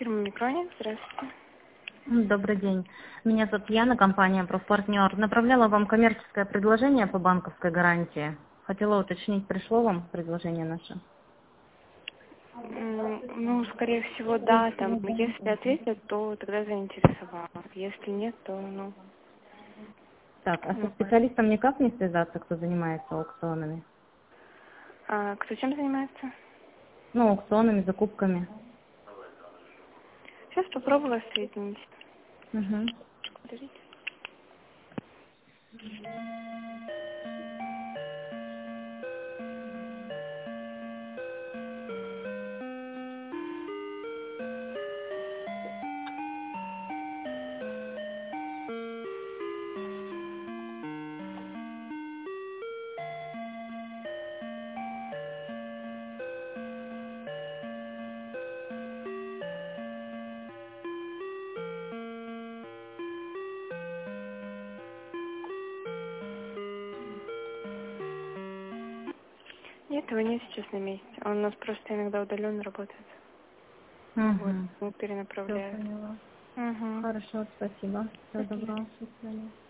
Фирма Микроник, здравствуйте. Добрый день. Меня зовут Яна, компания «Профпартнер». Направляла вам коммерческое предложение по банковской гарантии. Хотела уточнить, пришло вам предложение наше? Ну, скорее всего, да. Там, если ответят, то тогда заинтересовало. Если нет, то, Так, а со специалистом никак не связаться, кто занимается аукционами? А кто чем занимается? Ну, аукционами, закупками. Сейчас попробую вас соединить. Угу. Подождите. Нет, его нет сейчас на месте. Он у нас просто иногда удаленно работает. Вот, Угу. мы Все перенаправляют. поняла. Угу. Хорошо, спасибо. Всего Окей. доброго. До свидания.